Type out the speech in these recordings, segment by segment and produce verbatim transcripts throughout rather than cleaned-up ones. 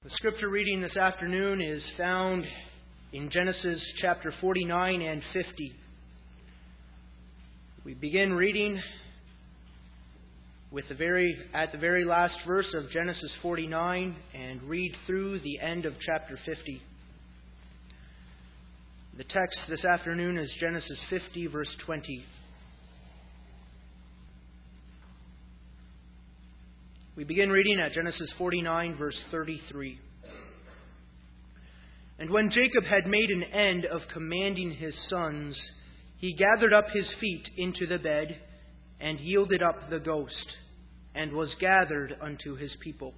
The scripture reading this afternoon is found in Genesis chapter forty-nine and fifty. We begin reading with the very at the very last verse of Genesis forty-nine and read through the end of chapter fifty. The text this afternoon is Genesis fifty, verse twenty. We begin reading at Genesis forty-nine, verse thirty-three. And when Jacob had made an end of commanding his sons, he gathered up his feet into the bed, and yielded up the ghost, and was gathered unto his people.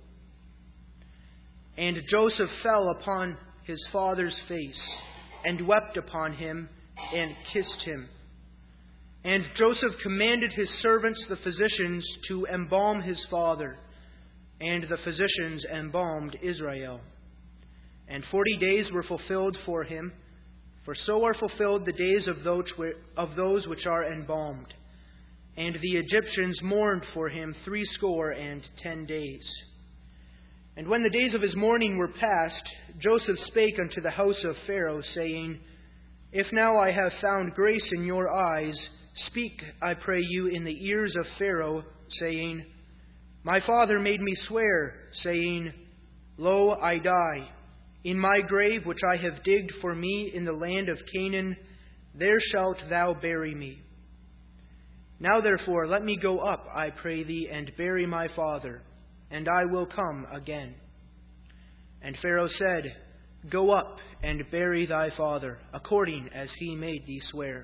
And Joseph fell upon his father's face, and wept upon him, and kissed him. And Joseph commanded his servants the physicians to embalm his father, and the physicians embalmed Israel. And forty days were fulfilled for him, for so are fulfilled the days of those which are embalmed. And the Egyptians mourned for him threescore and ten days. And when the days of his mourning were past, Joseph spake unto the house of Pharaoh, saying, If now I have found grace in your eyes, speak, I pray you, in the ears of Pharaoh, saying, My father made me swear, saying, Lo, I die. In my grave which I have digged for me in the land of Canaan, there shalt thou bury me. Now therefore let me go up, I pray thee, and bury my father, and I will come again. And Pharaoh said, Go up and bury thy father, according as he made thee swear.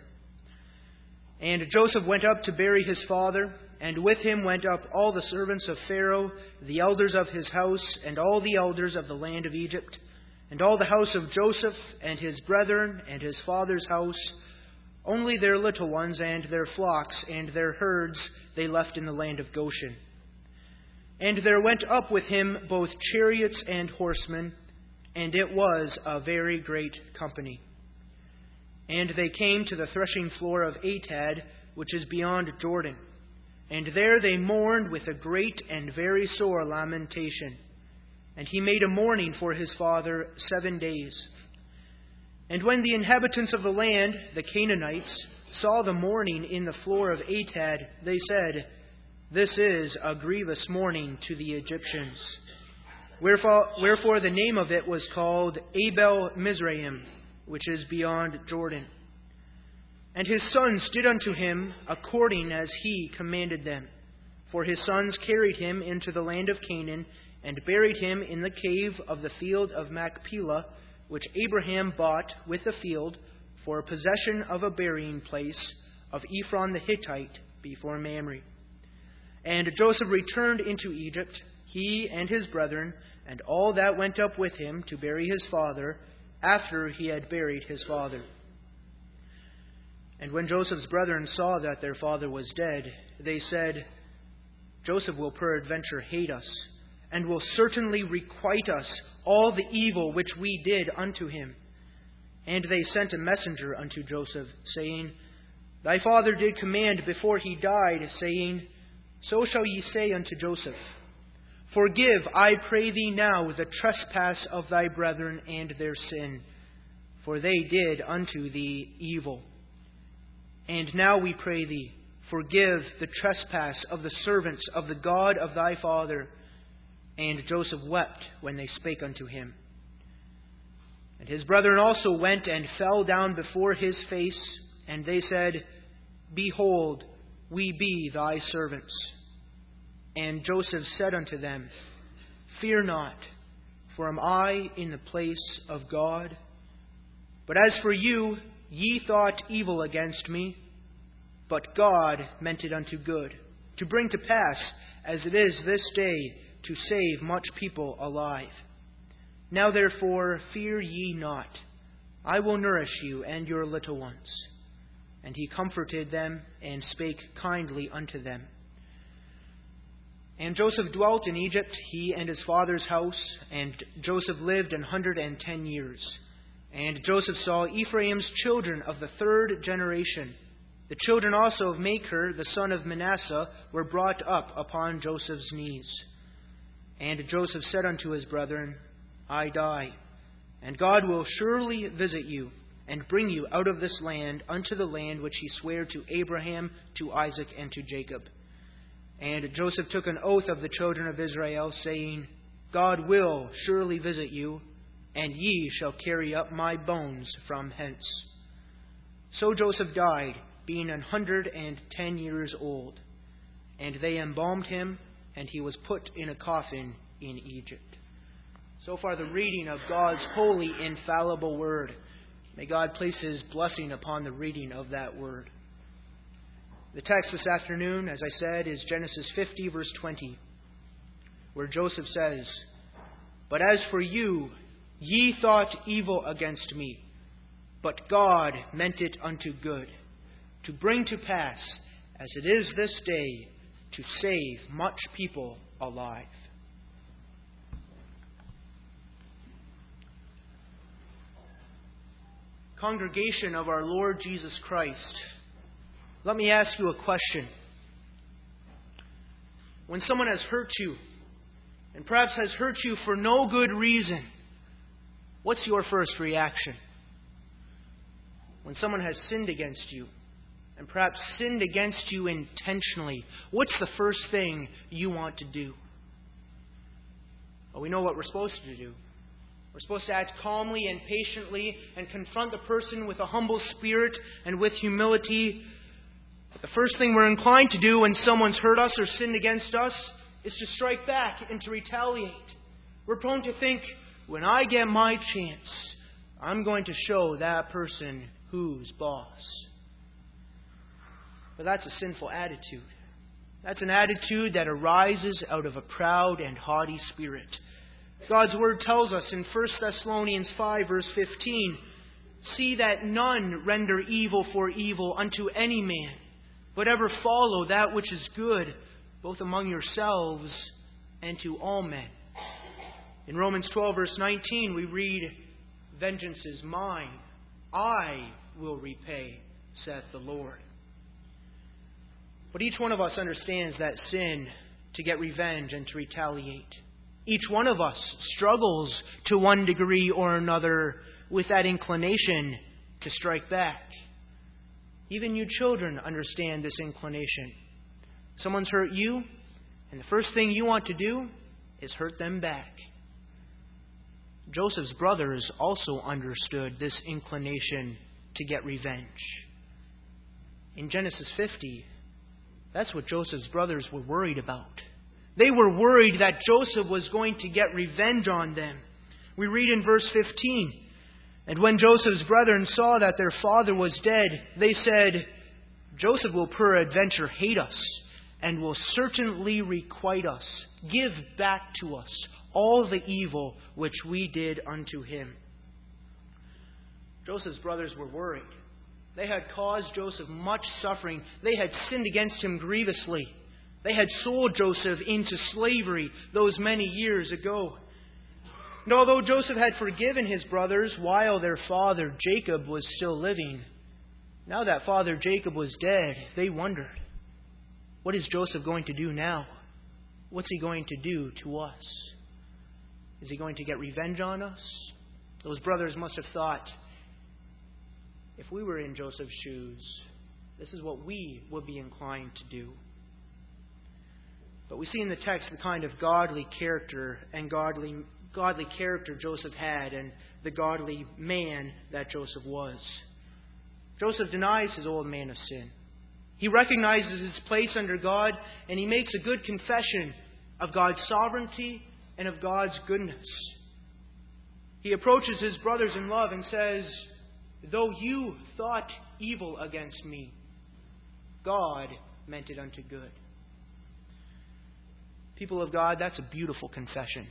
And Joseph went up to bury his father, and with him went up all the servants of Pharaoh, the elders of his house, and all the elders of the land of Egypt, and all the house of Joseph, and his brethren, and his father's house. Only their little ones, and their flocks, and their herds they left in the land of Goshen. And there went up with him both chariots and horsemen, and it was a very great company. And they came to the threshing floor of Atad, which is beyond Jordan. And there they mourned with a great and very sore lamentation. And he made a mourning for his father seven days. And when the inhabitants of the land, the Canaanites, saw the mourning in the floor of Atad, they said, This is a grievous mourning to the Egyptians. Wherefore, wherefore the name of it was called Abel Mizraim, which is beyond Jordan. And his sons did unto him according as he commanded them. For his sons carried him into the land of Canaan, and buried him in the cave of the field of Machpelah, which Abraham bought with the field for possession of a burying place of Ephron the Hittite before Mamre. And Joseph returned into Egypt, he and his brethren, and all that went up with him to bury his father, after he had buried his father. And when Joseph's brethren saw that their father was dead, they said, Joseph will peradventure hate us, and will certainly requite us all the evil which we did unto him. And they sent a messenger unto Joseph, saying, Thy father did command before he died, saying, So shall ye say unto Joseph, Forgive, I pray thee now, the trespass of thy brethren and their sin, for they did unto thee evil. And now we pray thee, forgive the trespass of the servants of the God of thy father. And Joseph wept when they spake unto him. And his brethren also went and fell down before his face, and they said, Behold, we be thy servants. And Joseph said unto them, Fear not, for am I in the place of God? But as for you, ye thought evil against me, but God meant it unto good, to bring to pass, as it is this day, to save much people alive. Now therefore fear ye not, I will nourish you and your little ones. And he comforted them, and spake kindly unto them. And Joseph dwelt in Egypt, he and his father's house, and Joseph lived an hundred and ten years. And Joseph saw Ephraim's children of the third generation. The children also of Machir, the son of Manasseh, were brought up upon Joseph's knees. And Joseph said unto his brethren, I die. And God will surely visit you, and bring you out of this land unto the land which he sware to Abraham, to Isaac, and to Jacob. And Joseph took an oath of the children of Israel, saying, God will surely visit you, and ye shall carry up my bones from hence. So Joseph died, being an hundred and ten years old. And they embalmed him, and he was put in a coffin in Egypt. So far the reading of God's holy, infallible word. May God place his blessing upon the reading of that word. The text this afternoon, as I said, is Genesis fifty, verse twenty, where Joseph says, But as for you, ye thought evil against me, but God meant it unto good, to bring to pass, as it is this day, to save much people alive. Congregation of our Lord Jesus Christ, let me ask you a question. When someone has hurt you, and perhaps has hurt you for no good reason, what's your first reaction? When someone has sinned against you, and perhaps sinned against you intentionally, what's the first thing you want to do? Well, we know what we're supposed to do. We're supposed to act calmly and patiently and confront the person with a humble spirit and with humility. But the first thing we're inclined to do when someone's hurt us or sinned against us is to strike back and to retaliate. We're prone to think, when I get my chance, I'm going to show that person who's boss. But that's a sinful attitude. That's an attitude that arises out of a proud and haughty spirit. God's Word tells us in First Thessalonians five, verse fifteen, See that none render evil for evil unto any man, but ever follow that which is good, both among yourselves and to all men. In Romans twelve, verse nineteen, we read, Vengeance is mine, I will repay, saith the Lord. But each one of us understands that sin to get revenge and to retaliate. Each one of us struggles to one degree or another with that inclination to strike back. Even you children understand this inclination. Someone's hurt you, and the first thing you want to do is hurt them back. Joseph's brothers also understood this inclination to get revenge. In Genesis fifty, that's what Joseph's brothers were worried about. They were worried that Joseph was going to get revenge on them. We read in verse fifteen, And when Joseph's brethren saw that their father was dead, they said, Joseph will peradventure hate us, and will certainly requite us, give back to us all the evil which we did unto him. Joseph's brothers were worried. They had caused Joseph much suffering. They had sinned against him grievously. They had sold Joseph into slavery those many years ago. And although Joseph had forgiven his brothers while their father Jacob was still living, now that father Jacob was dead, they wondered, what is Joseph going to do now? What's he going to do to us? Is he going to get revenge on us? Those brothers must have thought, if we were in Joseph's shoes, this is what we would be inclined to do. But we see in the text the kind of godly character and godly godly character Joseph had and the godly man that Joseph was. Joseph denies his old man of sin. He recognizes his place under God, and he makes a good confession of God's sovereignty and of God's goodness. He approaches his brothers in love and says, Though you thought evil against me, God meant it unto good. People of God, that's a beautiful confession.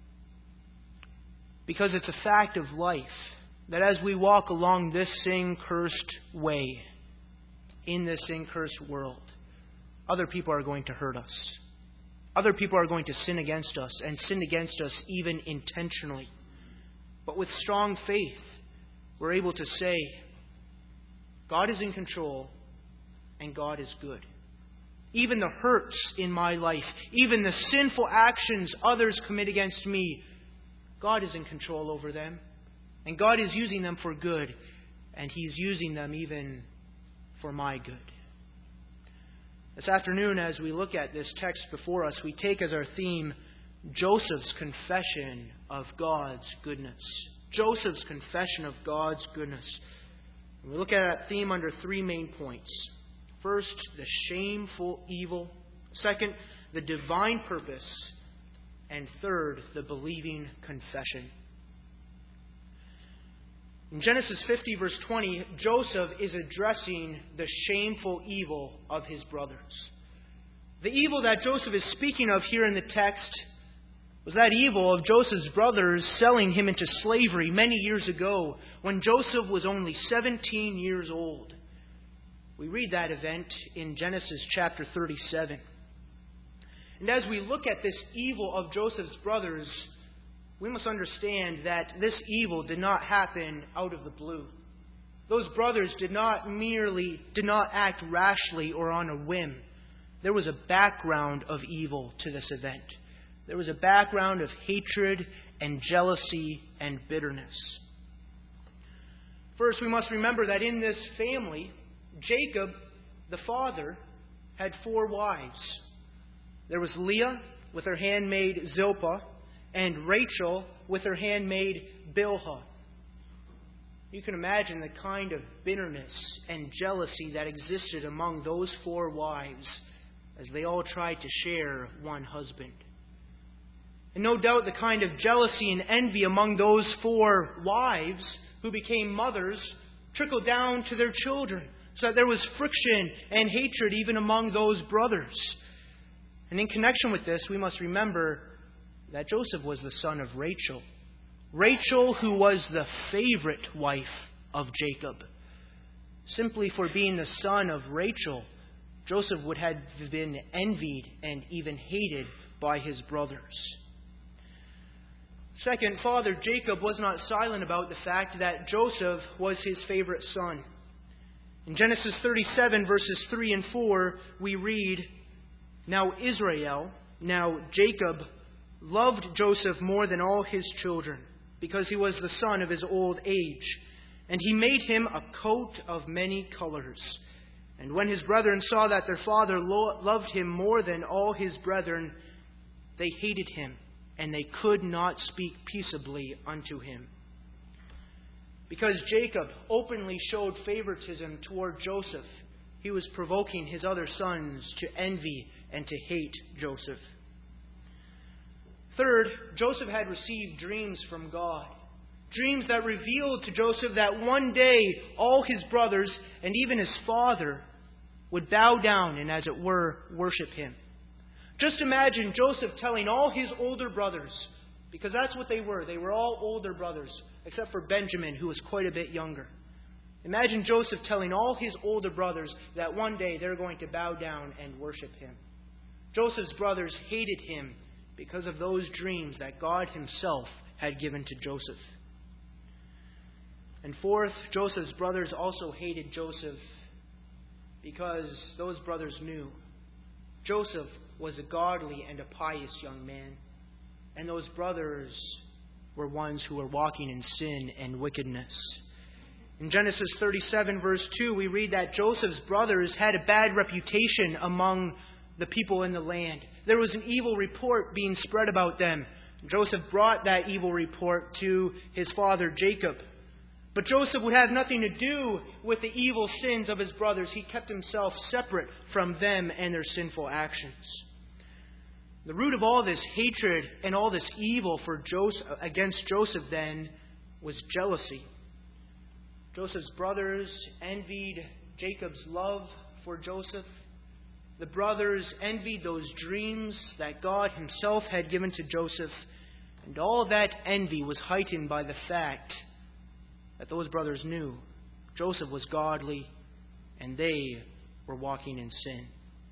Because it's a fact of life that as we walk along this sin-cursed way, in this sin-cursed world, other people are going to hurt us. Other people are going to sin against us, and sin against us even intentionally. But with strong faith, we're able to say, God is in control, and God is good. Even the hurts in my life, even the sinful actions others commit against me, God is in control over them. And God is using them for good. And He's using them even for my good. This afternoon, as we look at this text before us, we take as our theme Joseph's confession of God's goodness. Joseph's confession of God's goodness. And we look at that theme under three main points. First, the shameful evil. Second, the divine purpose. And third, the believing confession. In Genesis fifty, verse twenty, Joseph is addressing the shameful evil of his brothers. The evil that Joseph is speaking of here in the text was that evil of Joseph's brothers selling him into slavery many years ago when Joseph was only seventeen years old. We read that event in Genesis chapter thirty-seven. And as we look at this evil of Joseph's brothers, we must understand that this evil did not happen out of the blue. Those brothers did not merely, did not act rashly or on a whim. There was a background of evil to this event. There was a background of hatred and jealousy and bitterness. First, we must remember that in this family, Jacob, the father, had four wives. There was Leah with her handmaid Zilpah, and Rachel with her handmaid Bilhah. You can imagine the kind of bitterness and jealousy that existed among those four wives as they all tried to share one husband. And no doubt the kind of jealousy and envy among those four wives who became mothers trickled down to their children, so that there was friction and hatred even among those brothers. And in connection with this, we must remember that Joseph was the son of Rachel. Rachel, who was the favorite wife of Jacob. Simply for being the son of Rachel, Joseph would have been envied and even hated by his brothers. Second, Father Jacob was not silent about the fact that Joseph was his favorite son. In Genesis thirty-seven, verses three and four, we read, "Now Israel, now Jacob, loved Joseph more than all his children, because he was the son of his old age. And he made him a coat of many colors. And when his brethren saw that their father lo- loved him more than all his brethren, they hated him, and they could not speak peaceably unto him." Because Jacob openly showed favoritism toward Joseph, he was provoking his other sons to envy and to hate Joseph. Third, Joseph had received dreams from God. Dreams that revealed to Joseph that one day all his brothers and even his father would bow down and, as it were, worship him. Just imagine Joseph telling all his older brothers, because that's what they were. They were all older brothers, except for Benjamin, who was quite a bit younger. Imagine Joseph telling all his older brothers that one day they're going to bow down and worship him. Joseph's brothers hated him because of those dreams that God Himself had given to Joseph. And fourth, Joseph's brothers also hated Joseph because those brothers knew Joseph was a godly and a pious young man, and those brothers were ones who were walking in sin and wickedness. In Genesis thirty-seven, verse two, we read that Joseph's brothers had a bad reputation among the people in the land. There was an evil report being spread about them. Joseph brought that evil report to his father Jacob. But Joseph would have nothing to do with the evil sins of his brothers. He kept himself separate from them and their sinful actions. The root of all this hatred and all this evil for Joseph, against Joseph then was jealousy. Joseph's brothers envied Jacob's love for Joseph. The brothers envied those dreams that God Himself had given to Joseph. And all that envy was heightened by the fact that those brothers knew Joseph was godly and they were walking in sin.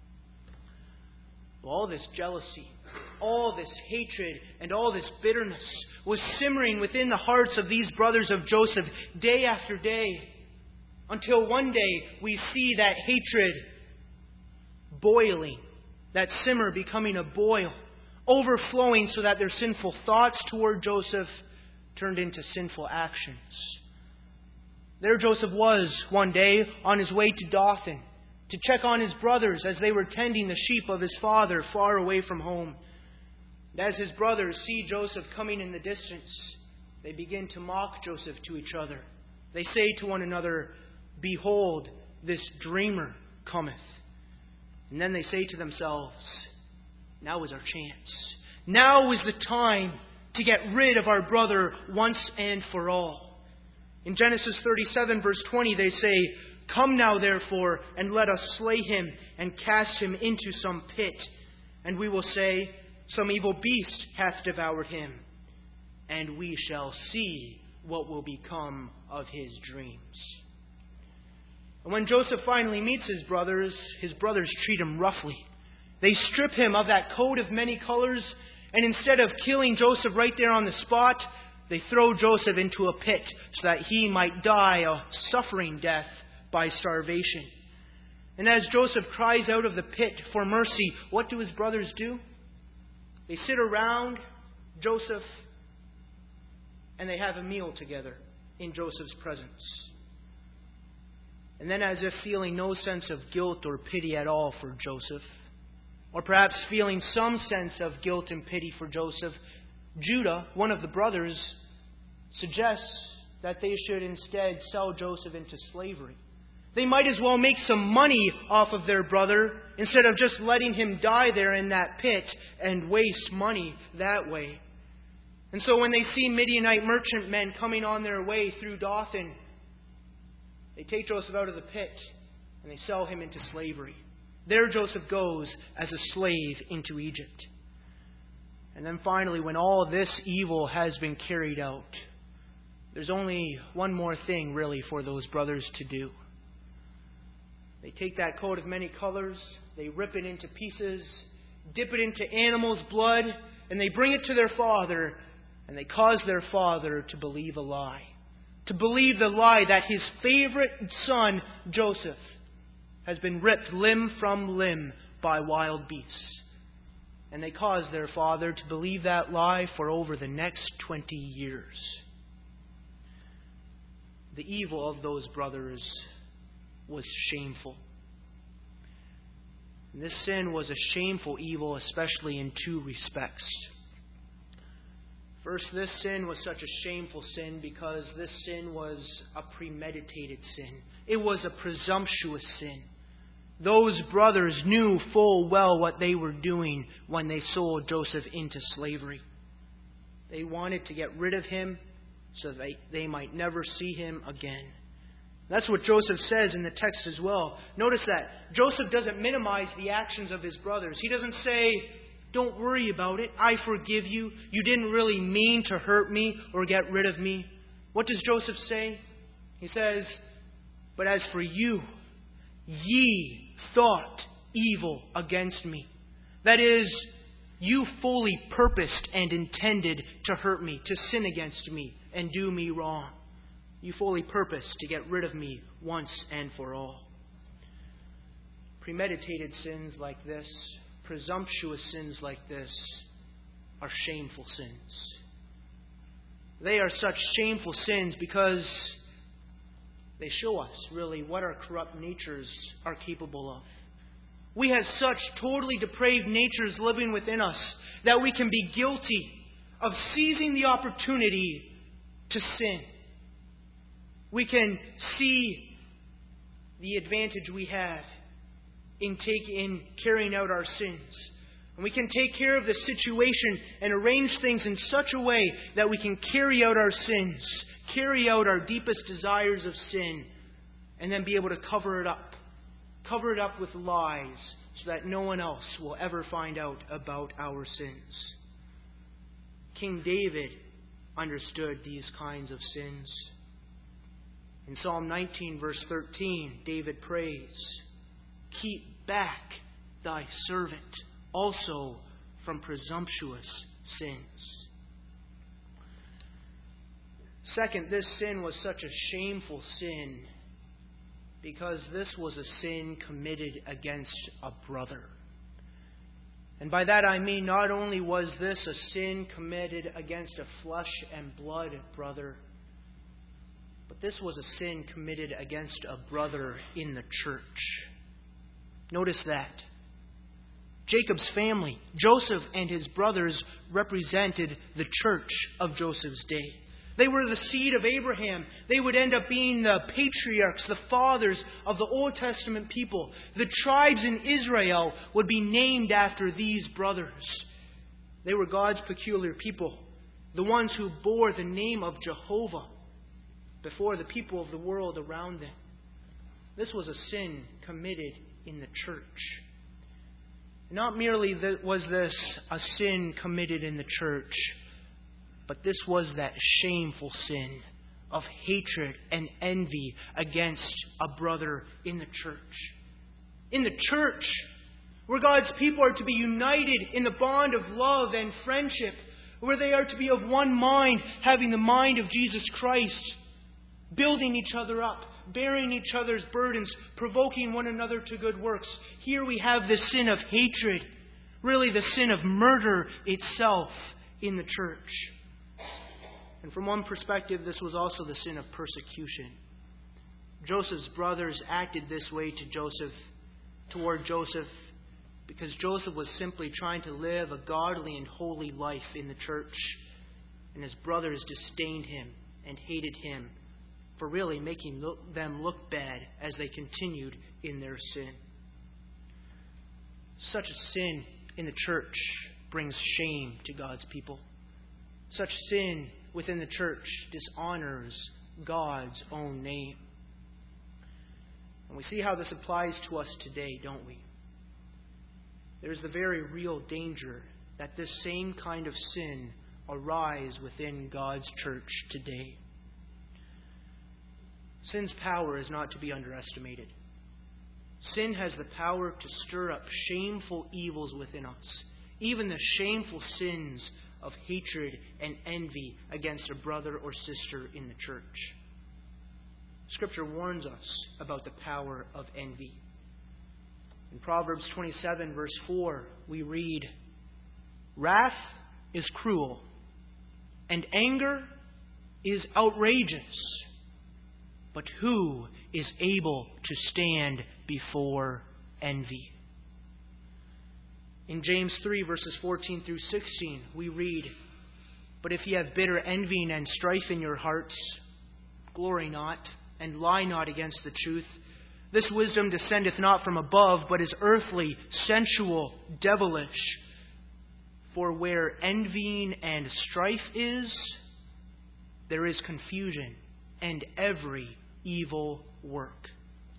All this jealousy, all this hatred, and all this bitterness was simmering within the hearts of these brothers of Joseph day after day, until one day we see that hatred boiling, that simmer becoming a boil, overflowing so that their sinful thoughts toward Joseph turned into sinful actions. There Joseph was one day on his way to Dothan to check on his brothers as they were tending the sheep of his father far away from home. And as his brothers see Joseph coming in the distance, they begin to mock Joseph to each other. They say to one another, "Behold, this dreamer cometh." And then they say to themselves, "Now is our chance. Now is the time to get rid of our brother once and for all." In Genesis thirty-seven, verse twenty, they say, "Come now, therefore, and let us slay him and cast him into some pit. And we will say, Some evil beast hath devoured him. And we shall see what will become of his dreams." And when Joseph finally meets his brothers, his brothers treat him roughly. They strip him of that coat of many colors, and instead of killing Joseph right there on the spot, they throw Joseph into a pit so that he might die a suffering death by starvation. And as Joseph cries out of the pit for mercy, what do his brothers do? They sit around Joseph and they have a meal together in Joseph's presence. And then, as if feeling no sense of guilt or pity at all for Joseph, or perhaps feeling some sense of guilt and pity for Joseph, Judah, one of the brothers, suggests that they should instead sell Joseph into slavery. They might as well make some money off of their brother instead of just letting him die there in that pit and waste money that way. And so when they see Midianite merchantmen coming on their way through Dothan, they take Joseph out of the pit and they sell him into slavery. There Joseph goes as a slave into Egypt. And then finally, when all of this evil has been carried out, there's only one more thing really for those brothers to do. They take that coat of many colors, they rip it into pieces, dip it into animals' blood, and they bring it to their father, and they cause their father to believe a lie. To believe the lie that his favorite son, Joseph, has been ripped limb from limb by wild beasts. And they cause their father to believe that lie for over the next twenty years. The evil of those brothers was shameful. And this sin was a shameful evil, especially in two respects. First, this sin was such a shameful sin because this sin was a premeditated sin. It was a presumptuous sin. Those brothers knew full well what they were doing when they sold Joseph into slavery. They wanted to get rid of him so that they, they might never see him again. That's what Joseph says in the text as well. Notice that Joseph doesn't minimize the actions of his brothers. He doesn't say, "Don't worry about it. I forgive you. You didn't really mean to hurt me or get rid of me." What does Joseph say? He says, "But as for you, ye thought evil against me." That is, you fully purposed and intended to hurt me, to sin against me, and do me wrong. You fully purposed to get rid of me once and for all. Premeditated sins like this, presumptuous sins like this, are shameful sins. They are such shameful sins because they show us, really, what our corrupt natures are capable of. We have such totally depraved natures living within us that we can be guilty of seizing the opportunity to sin. We can see the advantage we have in, take, in carrying out our sins. And we can take care of the situation and arrange things in such a way that we can carry out our sins, carry out our deepest desires of sin, and then be able to cover it up. Cover it up with lies so that no one else will ever find out about our sins. King David understood these kinds of sins. In Psalm nineteen, verse thirteen, David prays, "Keep back thy servant also from presumptuous sins." Second, this sin was such a shameful sin because this was a sin committed against a brother. And by that I mean not only was this a sin committed against a flesh and blood brother, but this was a sin committed against a brother in the church. Notice that. Jacob's family, Joseph and his brothers, represented the church of Joseph's day. They were the seed of Abraham. They would end up being the patriarchs, the fathers of the Old Testament people. The tribes in Israel would be named after these brothers. They were God's peculiar people, the ones who bore the name of Jehovah before the people of the world around them. This was a sin committed in the church. Not merely was this a sin committed in the church, but this was that shameful sin of hatred and envy against a brother in the church. In the church, where God's people are to be united in the bond of love and friendship, where they are to be of one mind, having the mind of Jesus Christ, building each other up, bearing each other's burdens, provoking one another to good works. Here we have the sin of hatred, really the sin of murder itself in the church. And from one perspective, this was also the sin of persecution. Joseph's brothers acted this way to Joseph, toward Joseph, because Joseph was simply trying to live a godly and holy life in the church. And his brothers disdained him and hated him for really making look, them look bad as they continued in their sin. Such a sin in the church brings shame to God's people. Such sin within the church dishonors God's own name. And we see how this applies to us today, don't we? There's the very real danger that this same kind of sin arise within God's church today. Sin's power is not to be underestimated. Sin has the power to stir up shameful evils within us, even the shameful sins of hatred and envy against a brother or sister in the church. Scripture warns us about the power of envy. In Proverbs twenty-seven, verse four, we read, "Wrath is cruel, and anger is outrageous. But who is able to stand before envy?" In James three, verses fourteen through sixteen, we read, "But if ye have bitter envying and strife in your hearts, glory not, and lie not against the truth. This wisdom descendeth not from above, but is earthly, sensual, devilish. For where envying and strife is, there is confusion and every evil work."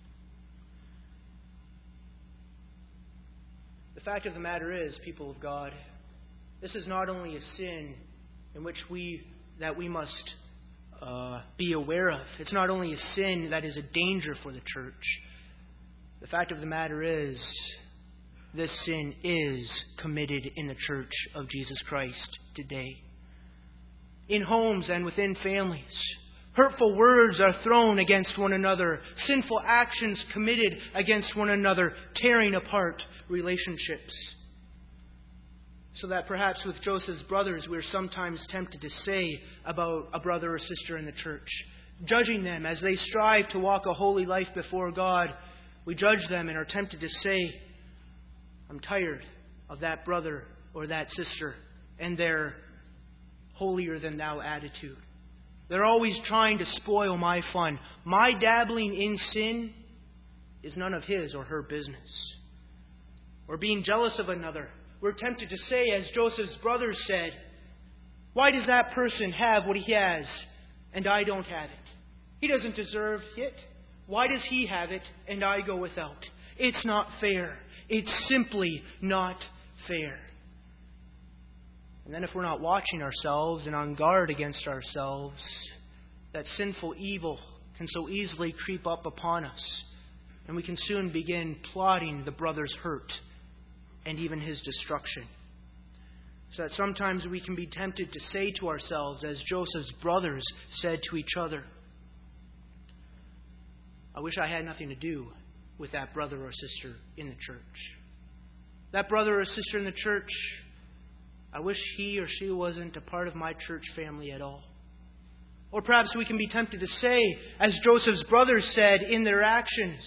The fact of the matter is, people of God, this is not only a sin in which we that we must uh, be aware of. It's not only a sin that is a danger for the church. The fact of the matter is, this sin is committed in the church of Jesus Christ today. In homes and within families, hurtful words are thrown against one another. Sinful actions committed against one another, tearing apart relationships. So that perhaps with Joseph's brothers, we're sometimes tempted to say about a brother or sister in the church, judging them as they strive to walk a holy life before God. We judge them and are tempted to say, "I'm tired of that brother or that sister and their holier-than-thou attitude. They're always trying to spoil my fun. My dabbling in sin is none of his or her business." Or being jealous of another, we're tempted to say, as Joseph's brothers said, "Why does that person have what he has and I don't have it? He doesn't deserve it. Why does he have it and I go without? It's not fair. It's simply not fair." And then if we're not watching ourselves and on guard against ourselves, that sinful evil can so easily creep up upon us, and we can soon begin plotting the brother's hurt and even his destruction. So that sometimes we can be tempted to say to ourselves, as Joseph's brothers said to each other, "I wish I had nothing to do with that brother or sister in the church. That brother or sister in the church, I wish he or she wasn't a part of my church family at all. Or perhaps we can be tempted to say, as Joseph's brothers said in their actions,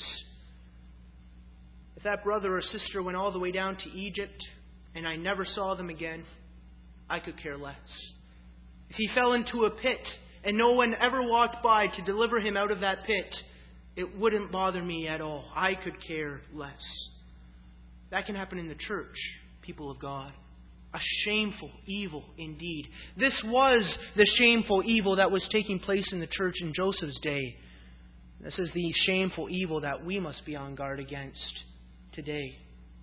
if that brother or sister went all the way down to Egypt and I never saw them again, I could care less. If he fell into a pit and no one ever walked by to deliver him out of that pit, it wouldn't bother me at all. I could care less. That can happen in the church, people of God. A shameful evil indeed. This was the shameful evil that was taking place in the church in Joseph's day. This is the shameful evil that we must be on guard against today.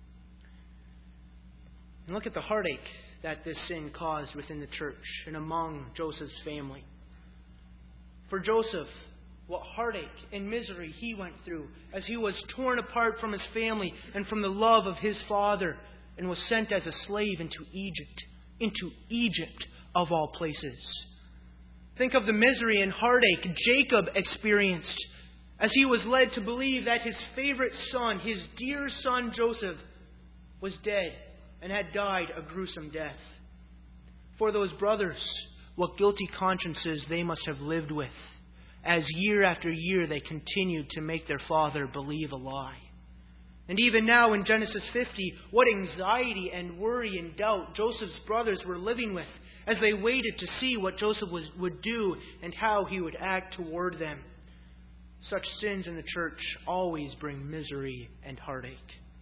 And look at the heartache that this sin caused within the church and among Joseph's family. For Joseph, what heartache and misery he went through as he was torn apart from his family and from the love of his father and was sent as a slave into Egypt, into Egypt of all places. Think of the misery and heartache Jacob experienced as he was led to believe that his favorite son, his dear son Joseph, was dead and had died a gruesome death. For those brothers, what guilty consciences they must have lived with, as year after year they continued to make their father believe a lie. And even now in Genesis fifty, what anxiety and worry and doubt Joseph's brothers were living with as they waited to see what Joseph was, would do and how he would act toward them. Such sins in the church always bring misery and heartache.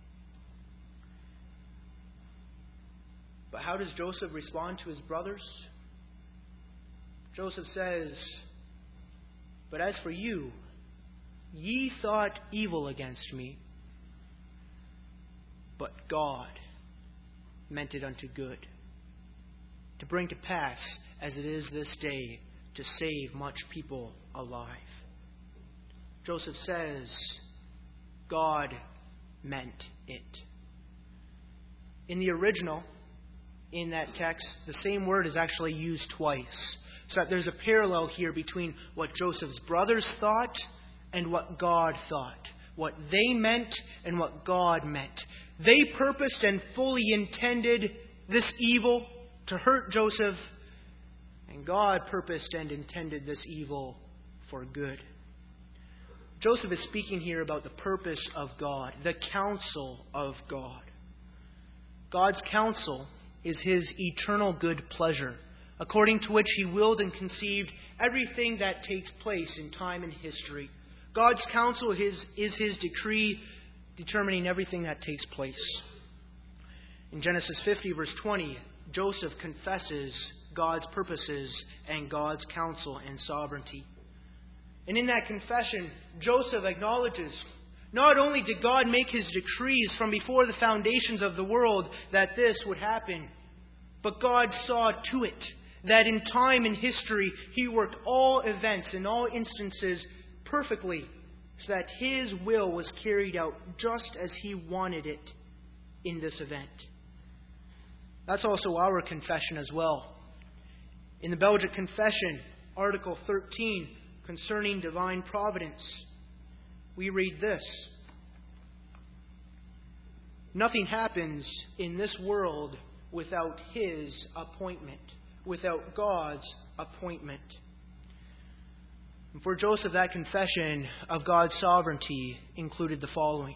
But how does Joseph respond to his brothers? Joseph says, "But as for you, ye thought evil against me, but God meant it unto good, to bring to pass, as it is this day, to save much people alive." Joseph says, God meant it. In the original, in that text, the same word is actually used twice. So that there's a parallel here between what Joseph's brothers thought and what God thought. What they meant and what God meant. They purposed and fully intended this evil to hurt Joseph, and God purposed and intended this evil for good. Joseph is speaking here about the purpose of God, the counsel of God. God's counsel is His eternal good pleasure, according to which He willed and conceived everything that takes place in time and history. God's counsel is, is His decree determining everything that takes place. In Genesis fifty, verse twenty, Joseph confesses God's purposes and God's counsel and sovereignty. And in that confession, Joseph acknowledges not only did God make His decrees from before the foundations of the world that this would happen, but God saw to it that in time and history He worked all events in all instances perfectly so that His will was carried out just as He wanted it in this event. That's also our confession as well. In the Belgic Confession, Article thirteen, concerning divine providence, we read this: "Nothing happens in this world without His appointment, without God's appointment." And for Joseph, that confession of God's sovereignty included the following: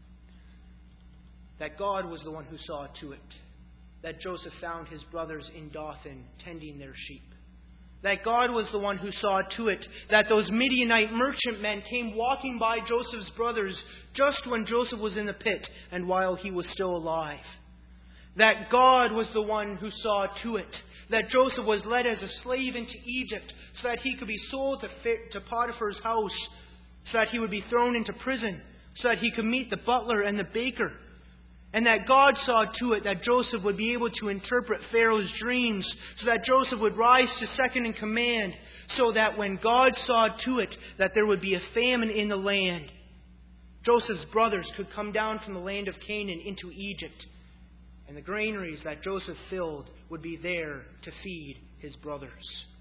that God was the one who saw to it that Joseph found his brothers in Dothan tending their sheep. That God was the one who saw to it that those Midianite merchantmen came walking by Joseph's brothers just when Joseph was in the pit and while he was still alive. That God was the one who saw to it that Joseph was led as a slave into Egypt so that he could be sold to, to Potiphar's house, so that he would be thrown into prison, so that he could meet the butler and the baker. And that God saw to it that Joseph would be able to interpret Pharaoh's dreams, so that Joseph would rise to second in command, so that when God saw to it that there would be a famine in the land, Joseph's brothers could come down from the land of Canaan into Egypt, and the granaries that Joseph filled would be there to feed his brothers.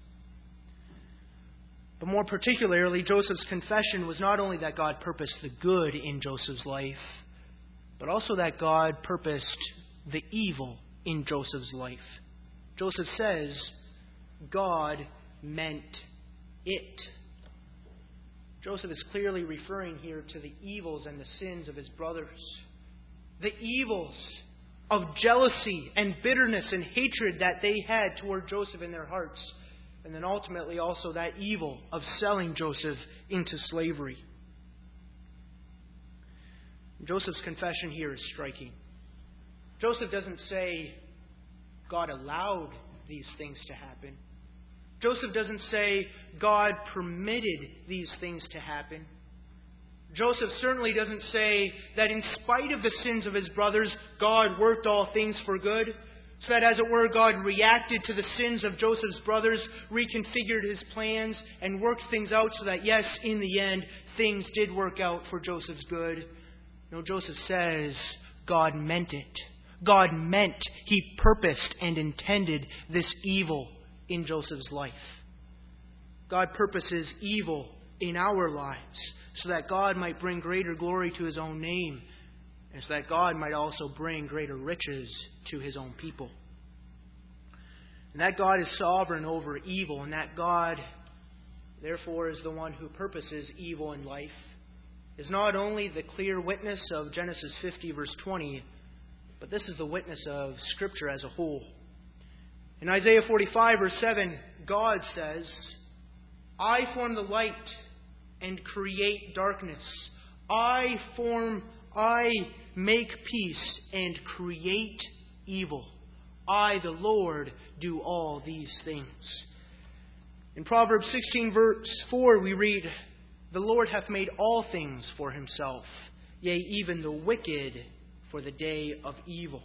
But more particularly, Joseph's confession was not only that God purposed the good in Joseph's life, but also that God purposed the evil in Joseph's life. Joseph says, God meant it. Joseph is clearly referring here to the evils and the sins of his brothers. The evils of jealousy and bitterness and hatred that they had toward Joseph in their hearts. And then ultimately also that evil of selling Joseph into slavery. Joseph's confession here is striking. Joseph doesn't say God allowed these things to happen. Joseph doesn't say God permitted these things to happen. Joseph certainly doesn't say that in spite of the sins of his brothers, God worked all things for good. So that, as it were, God reacted to the sins of Joseph's brothers, reconfigured his plans, and worked things out so that, yes, in the end, things did work out for Joseph's good. No, Joseph says God meant it. God meant, He purposed and intended this evil in Joseph's life. God purposes evil in our lives so that God might bring greater glory to His own name, and so that God might also bring greater riches to His own people. And that God is sovereign over evil, and that God, therefore, is the one who purposes evil in life, is not only the clear witness of Genesis fifty, verse twenty, but this is the witness of Scripture as a whole. In Isaiah forty-five, verse seven, God says, I form the light and create darkness. I form, I make peace and create evil. I, the Lord, do all these things. In Proverbs sixteen, verse four, we read, The Lord hath made all things for Himself, yea, even the wicked for the day of evil.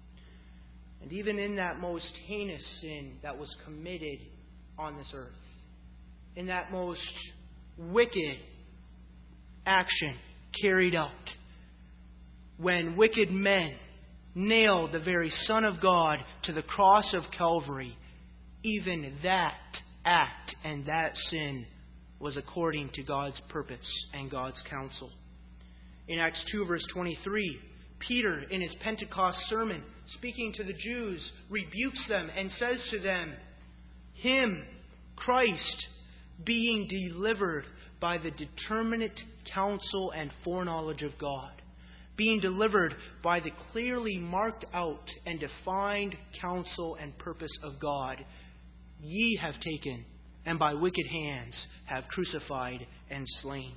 And even in that most heinous sin that was committed on this earth, in that most wicked action carried out, when wicked men nailed the very Son of God to the cross of Calvary, even that act and that sin was according to God's purpose and God's counsel. In Acts two, verse twenty-three, Peter, in his Pentecost sermon, speaking to the Jews, rebukes them and says to them, Him, Christ, being delivered by the determinate counsel and foreknowledge of God, being delivered by the clearly marked out and defined counsel and purpose of God, ye have taken, and by wicked hands have crucified and slain.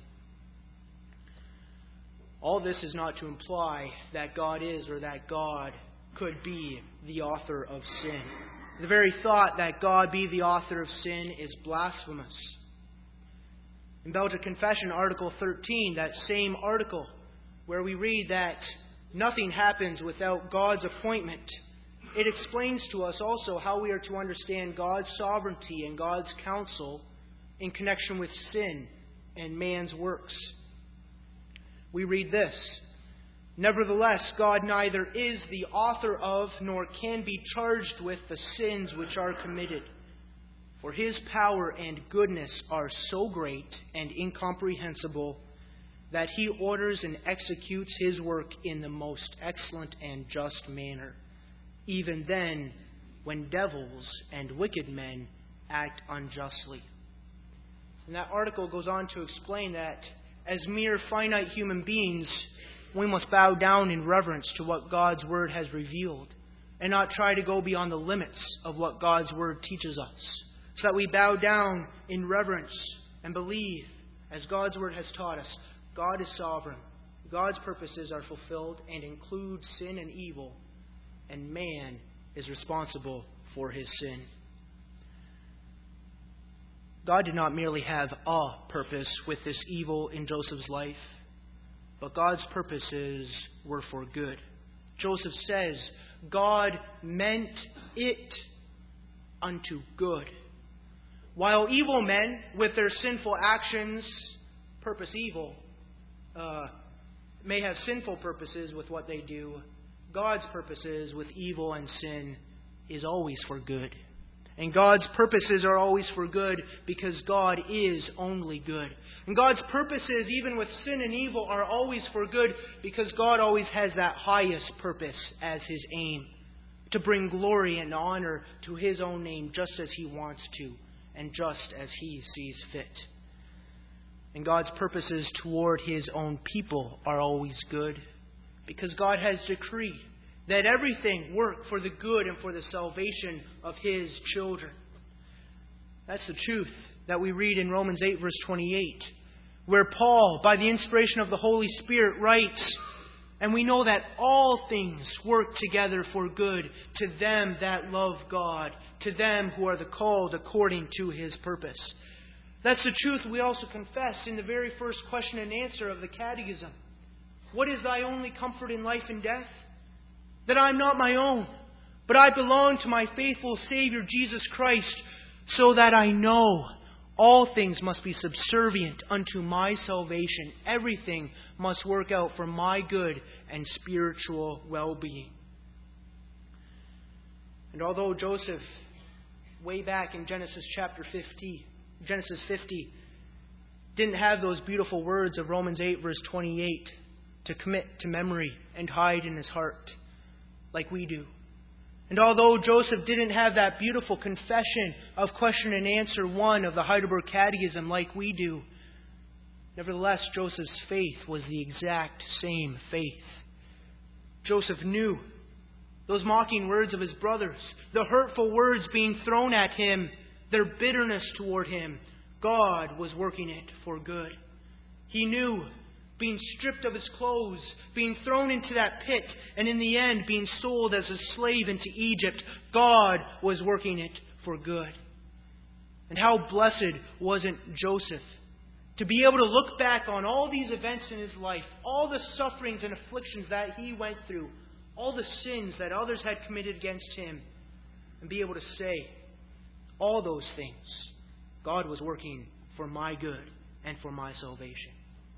All this is not to imply that God is or that God could be the author of sin. The very thought that God be the author of sin is blasphemous. In Belgic Confession, Article thirteen, that same article where we read that nothing happens without God's appointment, it explains to us also how we are to understand God's sovereignty and God's counsel in connection with sin and man's works. We read this, Nevertheless, God neither is the author of, nor can be charged with the sins which are committed. For His power and goodness are so great and incomprehensible that He orders and executes His work in the most excellent and just manner, even then when devils and wicked men act unjustly. And that article goes on to explain that as mere finite human beings, we must bow down in reverence to what God's Word has revealed and not try to go beyond the limits of what God's Word teaches us. So that we bow down in reverence and believe, as God's Word has taught us, God is sovereign. God's purposes are fulfilled and include sin and evil, and man is responsible for his sin. God did not merely have a purpose with this evil in Joseph's life, but God's purposes were for good. Joseph says, God meant it unto good. While evil men, with their sinful actions, purpose evil, uh, may have sinful purposes with what they do, God's purposes with evil and sin is always for good. And God's purposes are always for good because God is only good. And God's purposes, even with sin and evil, are always for good because God always has that highest purpose as His aim. To bring glory and honor to His own name just as He wants to and just as He sees fit. And God's purposes toward His own people are always good because God has decreed that everything work for the good and for the salvation of His children. That's the truth that we read in Romans eight verse twenty-eight, where Paul, by the inspiration of the Holy Spirit, writes, "And we know that all things work together for good to them that love God, to them who are the called according to His purpose." That's the truth we also confessed in the very first question and answer of the Catechism. What is thy only comfort in life and death? That I am not my own, but I belong to my faithful Savior Jesus Christ, so that I know all things must be subservient unto my salvation. Everything must work out for my good and spiritual well-being. And although Joseph, way back in Genesis chapter fifty, Genesis fifty, didn't have those beautiful words of Romans eight verse twenty-eight to commit to memory and hide in his heart like we do. And although Joseph didn't have that beautiful confession of question and answer one of the Heidelberg Catechism like we do, nevertheless, Joseph's faith was the exact same faith. Joseph knew those mocking words of his brothers, the hurtful words being thrown at him, their bitterness toward him, God was working it for good. He knew being stripped of his clothes, being thrown into that pit, and in the end being sold as a slave into Egypt, God was working it for good. And how blessed wasn't Joseph to be able to look back on all these events in his life, all the sufferings and afflictions that he went through, all the sins that others had committed against him, and be able to say, all those things, God was working for my good and for my salvation.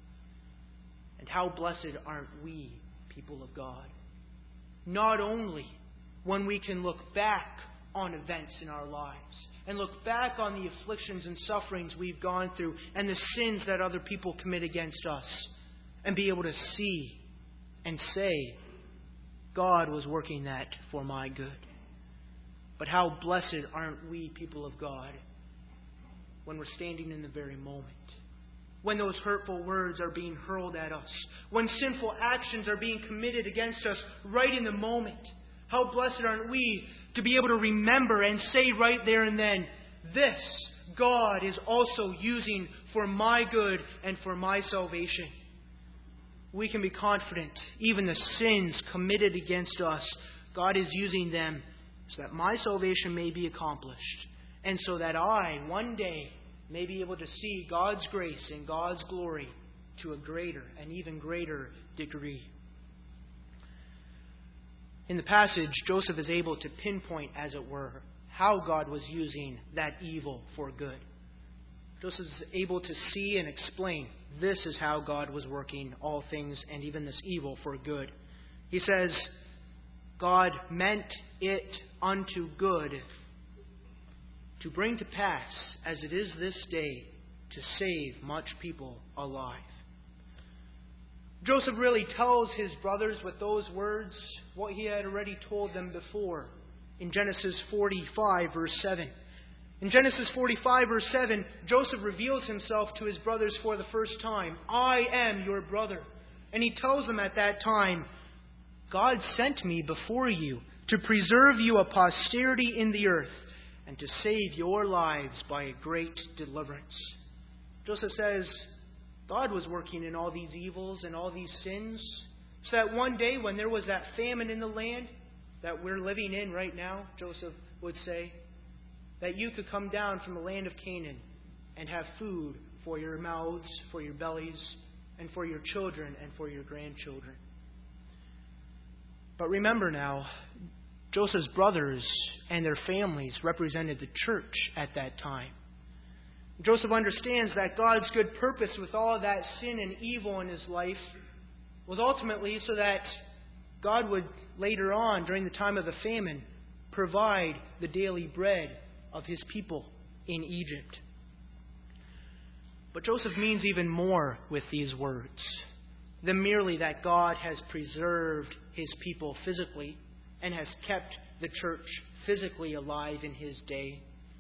And how blessed aren't we, people of God? Not only when we can look back on events in our lives and look back on the afflictions and sufferings we've gone through and the sins that other people commit against us and be able to see and say, God was working that for my good. But how blessed aren't we, people of God, when we're standing in the very moment, when those hurtful words are being hurled at us, when sinful actions are being committed against us right in the moment. How blessed aren't we to be able to remember and say right there and then, this God is also using for my good and for my salvation. We can be confident, even the sins committed against us, God is using them so that my salvation may be accomplished, and so that I, one day, may be able to see God's grace and God's glory to a greater and even greater degree. In the passage, Joseph is able to pinpoint, as it were, how God was using that evil for good. Joseph is able to see and explain, this is how God was working all things and even this evil for good. He says, God meant it unto good to bring to pass, as it is this day, to save much people alive. Joseph really tells his brothers with those words what he had already told them before in Genesis forty-five, verse seven. In Genesis forty-five, verse seven, Joseph reveals himself to his brothers for the first time. I am your brother. And he tells them at that time, God sent me before you to preserve you a posterity in the earth, and to save your lives by a great deliverance. Joseph says, God was working in all these evils and all these sins, so that one day when there was that famine in the land that we're living in right now, Joseph would say, that you could come down from the land of Canaan and have food for your mouths, for your bellies, and for your children and for your grandchildren. But remember now, Joseph's brothers and their families represented the church at that time. Joseph understands that God's good purpose with all that sin and evil in his life was ultimately so that God would later on, during the time of the famine, provide the daily bread of his people in Egypt. But Joseph means even more with these words than merely that God has preserved his people physically and has kept the church physically alive in his day.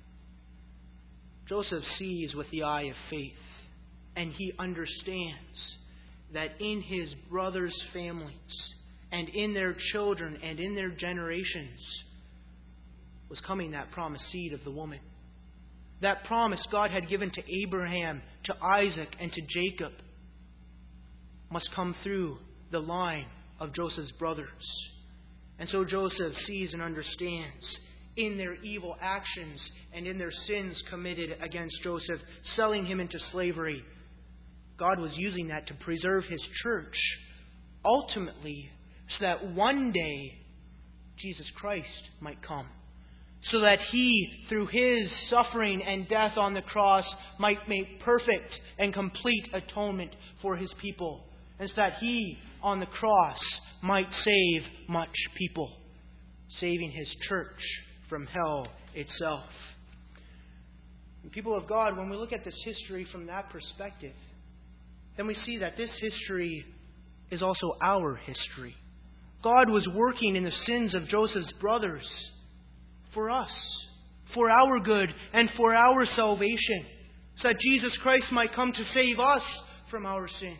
Joseph sees with the eye of faith, and he understands that in his brothers' families and in their children and in their generations was coming that promised seed of the woman. That promise God had given to Abraham, to Isaac, and to Jacob must come through the line of Joseph's brothers. And so Joseph sees and understands in their evil actions and in their sins committed against Joseph, selling him into slavery, God was using that to preserve his church, ultimately, so that one day Jesus Christ might come. So that he, through his suffering and death on the cross, might make perfect and complete atonement for his people. And so that he, on the cross, might save much people, saving his church from hell itself. And people of God, when we look at this history from that perspective, then we see that this history is also our history. God was working in the sins of Joseph's brothers for us, for our good, and for our salvation, so that Jesus Christ might come to save us from our sins.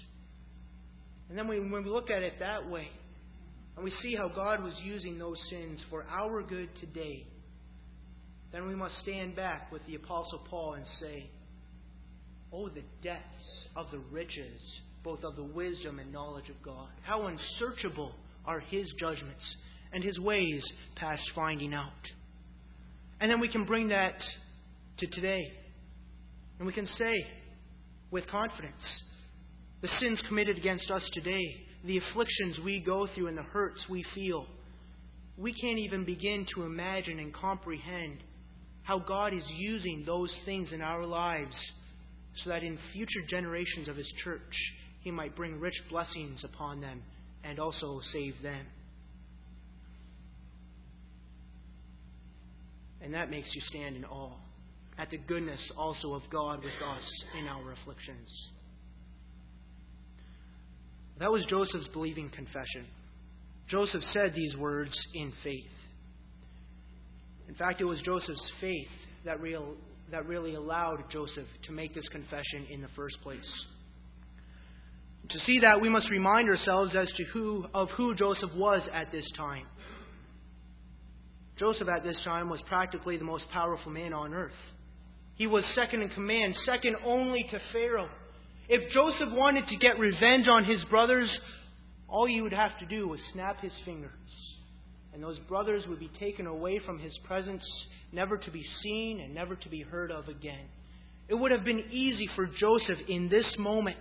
And then when we look at it that way, and we see how God was using those sins for our good today, then we must stand back with the Apostle Paul and say, oh, the depths of the riches, both of the wisdom and knowledge of God. How unsearchable are his judgments, and his ways past finding out. And then we can bring that to today. And we can say with confidence, the sins committed against us today, the afflictions we go through and the hurts we feel, we can't even begin to imagine and comprehend how God is using those things in our lives so that in future generations of his church, he might bring rich blessings upon them and also save them. And that makes you stand in awe at the goodness also of God with us in our afflictions. That was Joseph's believing confession. Joseph said these words in faith. In fact, it was Joseph's faith that, real, that really allowed Joseph to make this confession in the first place. To see that, we must remind ourselves as to who of who Joseph was at this time. Joseph at this time was practically the most powerful man on earth. He was second in command, second only to Pharaoh. If Joseph wanted to get revenge on his brothers, all he would have to do was snap his fingers. And those brothers would be taken away from his presence, never to be seen and never to be heard of again. It would have been easy for Joseph in this moment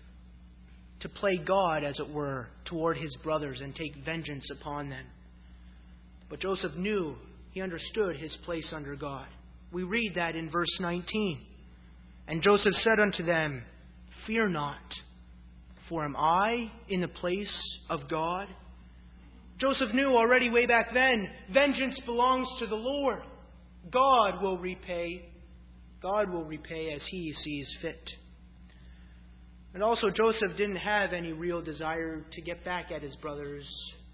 to play God, as it were, toward his brothers and take vengeance upon them. But Joseph knew, he understood his place under God. We read that in verse nineteen. And Joseph said unto them, fear not, for am I in the place of God? Joseph knew already way back then, vengeance belongs to the Lord. God will repay. God will repay as he sees fit. And also Joseph didn't have any real desire to get back at his brothers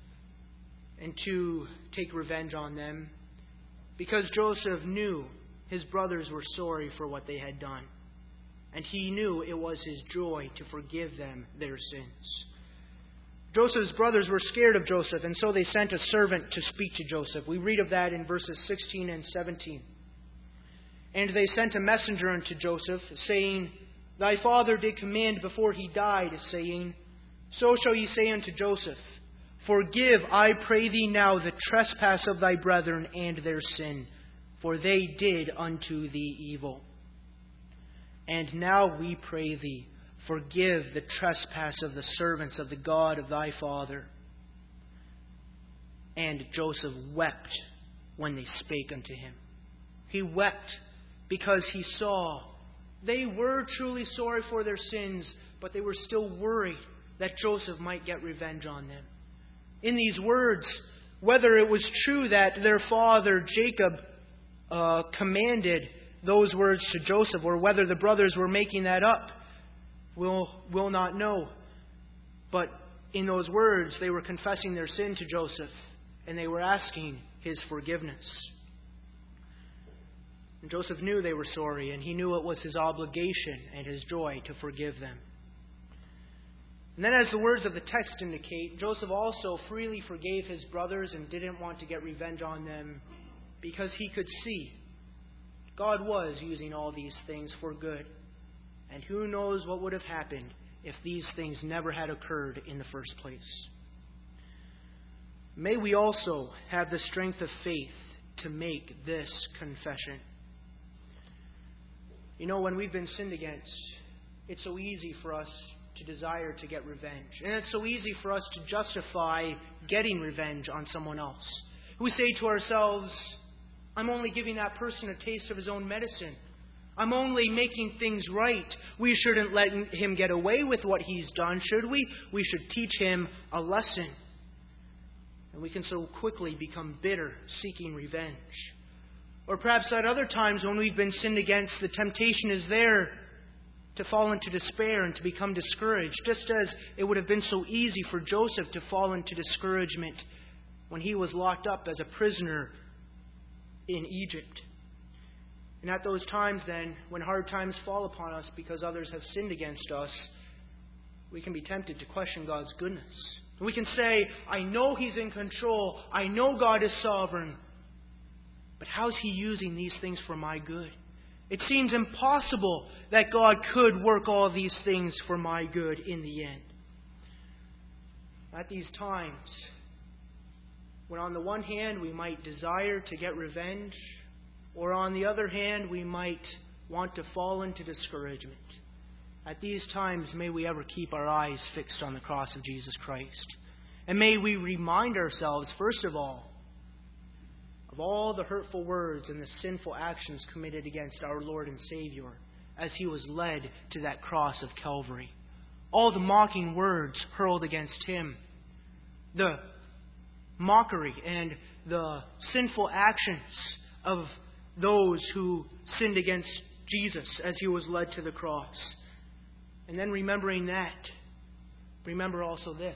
and to take revenge on them, because Joseph knew his brothers were sorry for what they had done. And he knew it was his joy to forgive them their sins. Joseph's brothers were scared of Joseph, and so they sent a servant to speak to Joseph. We read of that in verses sixteen and seventeen. And they sent a messenger unto Joseph, saying, thy father did command before he died, saying, so shall ye say unto Joseph, forgive, I pray thee now, the trespass of thy brethren and their sin, for they did unto thee evil. And now we pray thee, forgive the trespass of the servants of the God of thy father. And Joseph wept when they spake unto him. He wept because he saw they were truly sorry for their sins, but they were still worried that Joseph might get revenge on them. In these words, whether it was true that their father Jacob uh, commanded those words to Joseph, or whether the brothers were making that up, we'll, we'll not know. But in those words, they were confessing their sin to Joseph, and they were asking his forgiveness. And Joseph knew they were sorry, and he knew it was his obligation and his joy to forgive them. And then, as the words of the text indicate, Joseph also freely forgave his brothers and didn't want to get revenge on them, because he could see God was using all these things for good. And who knows what would have happened if these things never had occurred in the first place. May we also have the strength of faith to make this confession. You know, when we've been sinned against, it's so easy for us to desire to get revenge. And it's so easy for us to justify getting revenge on someone else. We say to ourselves, I'm only giving that person a taste of his own medicine. I'm only making things right. We shouldn't let him get away with what he's done, should we? We should teach him a lesson. And we can so quickly become bitter, seeking revenge. Or perhaps at other times when we've been sinned against, the temptation is there to fall into despair and to become discouraged, just as it would have been so easy for Joseph to fall into discouragement when he was locked up as a prisoner in Egypt. And at those times then, when hard times fall upon us because others have sinned against us, we can be tempted to question God's goodness. And we can say, I know He's in control. I know God is sovereign. But how's He using these things for my good? It seems impossible that God could work all these things for my good in the end. At these times, when on the one hand we might desire to get revenge, or on the other hand we might want to fall into discouragement, at these times may we ever keep our eyes fixed on the cross of Jesus Christ. And may we remind ourselves, first of all, of all the hurtful words and the sinful actions committed against our Lord and Savior as He was led to that cross of Calvary. All the mocking words hurled against Him, the mockery and the sinful actions of those who sinned against Jesus as He was led to the cross. And then remembering that, remember also this.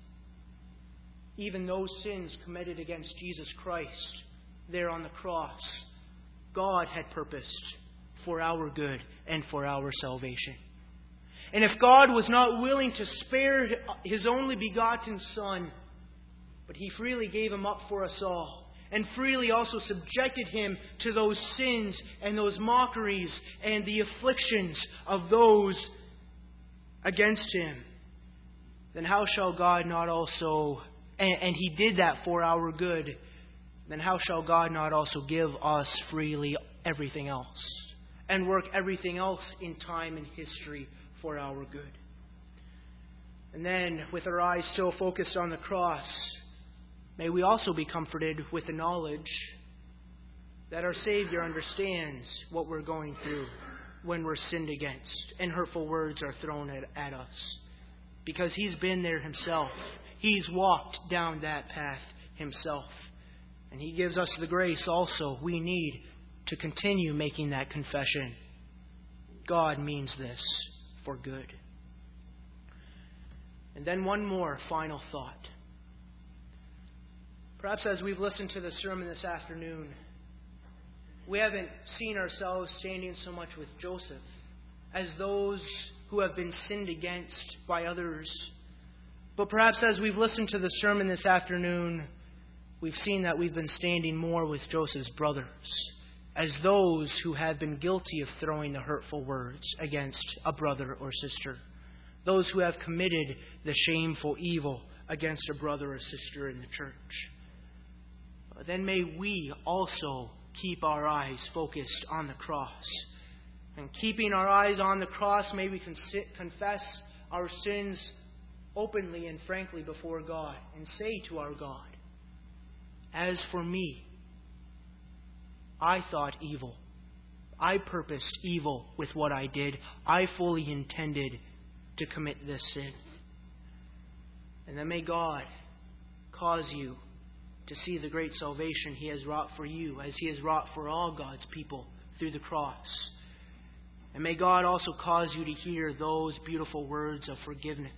Even those sins committed against Jesus Christ there on the cross, God had purposed for our good and for our salvation. And if God was not willing to spare His only begotten Son, but He freely gave Him up for us all, and freely also subjected Him to those sins and those mockeries and the afflictions of those against Him, then how shall God not also, and, and He did that for our good, then how shall God not also give us freely everything else and work everything else in time and history for our good? And then, with our eyes still focused on the cross, may we also be comforted with the knowledge that our Savior understands what we're going through when we're sinned against and hurtful words are thrown at, at us. Because He's been there Himself. He's walked down that path Himself. And He gives us the grace also we need to continue making that confession. God means this for good. And then one more final thought. Perhaps as we've listened to the sermon this afternoon, we haven't seen ourselves standing so much with Joseph as those who have been sinned against by others. But perhaps as we've listened to the sermon this afternoon, we've seen that we've been standing more with Joseph's brothers as those who have been guilty of throwing the hurtful words against a brother or sister. Those who have committed the shameful evil against a brother or sister in the church. Then may we also keep our eyes focused on the cross. And keeping our eyes on the cross, may we confess our sins openly and frankly before God and say to our God, as for me, I thought evil. I purposed evil with what I did. I fully intended to commit this sin. And then may God cause you to see the great salvation He has wrought for you, as He has wrought for all God's people through the cross. And may God also cause you to hear those beautiful words of forgiveness.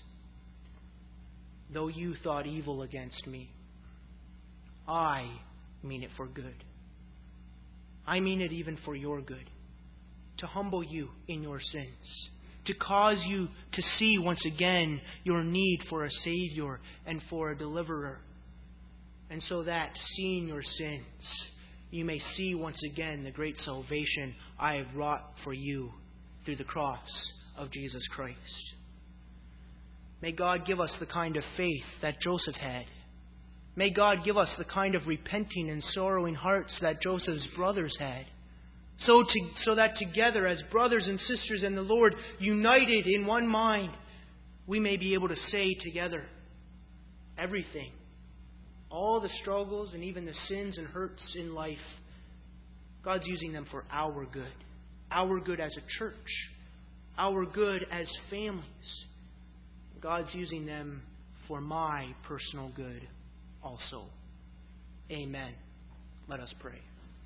Though you thought evil against me, I mean it for good. I mean it even for your good, to humble you in your sins, to cause you to see once again your need for a Savior and for a deliverer. And so that, seeing your sins, you may see once again the great salvation I have wrought for you through the cross of Jesus Christ. May God give us the kind of faith that Joseph had. May God give us the kind of repenting and sorrowing hearts that Joseph's brothers had. So, to, so that together as brothers and sisters in the Lord, united in one mind, we may be able to say together everything, all the struggles and even the sins and hurts in life, God's using them for our good. Our good as a church. Our good as families. God's using them for my personal good also. Amen. Let us pray.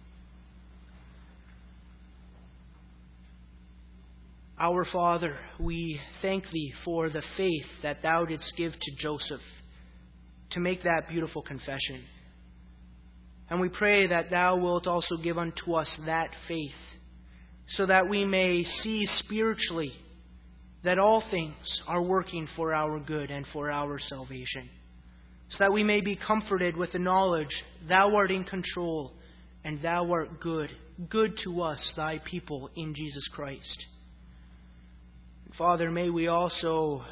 Our Father, we thank Thee for the faith that Thou didst give to Joseph to make that beautiful confession. And we pray that Thou wilt also give unto us that faith, so that we may see spiritually that all things are working for our good and for our salvation, so that we may be comforted with the knowledge Thou art in control and Thou art good, good to us, Thy people, in Jesus Christ. Father, may we also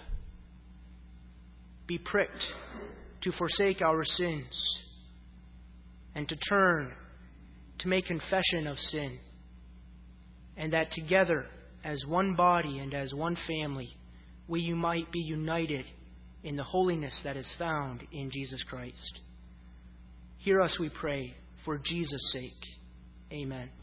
be pricked to forsake our sins and to turn to make confession of sin, and that together as one body and as one family we might be united in the holiness that is found in Jesus Christ. Hear us, we pray, for Jesus' sake. Amen.